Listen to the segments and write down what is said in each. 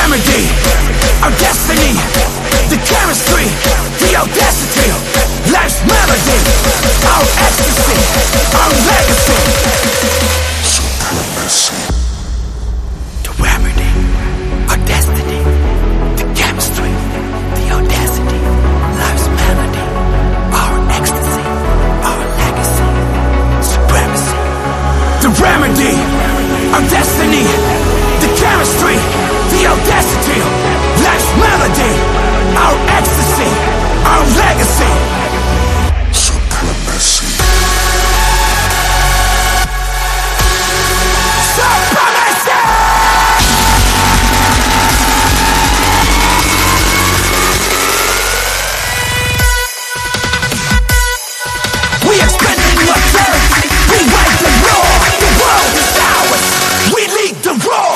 remedy, our destiny, the chemistry, the audacity, life's melody, our ecstasy, our legacy. Supremacy. The remedy, our destiny, the chemistry, the audacity, life's melody, our ecstasy, our legacy. Supremacy. The remedy, our destiny, the chemistry, the audacity, life's melody, our ecstasy, our legacy. Supremacy. Supremacy! We expanding the earth, we write the law, the world is ours, we lead the roar.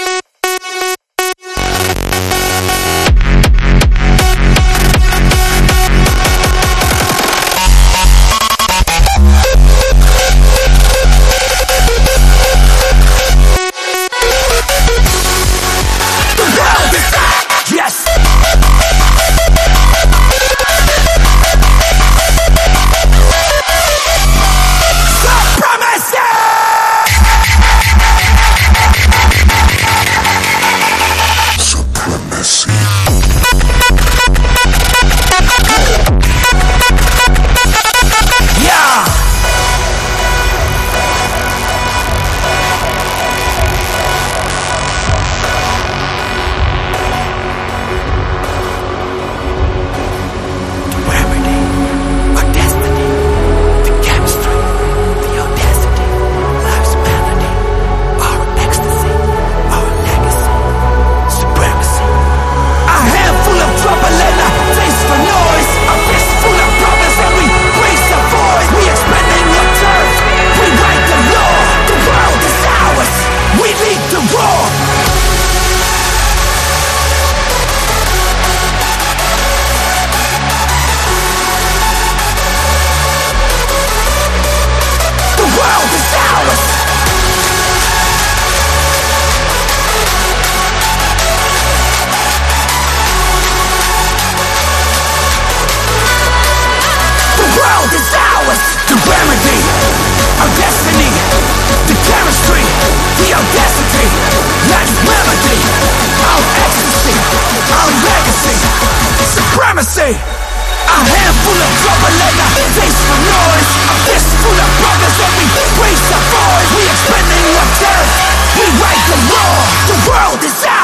The remedy, our destiny, the chemistry, the audacity, life's melody, our ecstasy, our legacy, supremacy. A handful of trouble and a taste for noise, a fistful of brothers and we raise our voice. We expanding our turf, we write the law, the world is ours.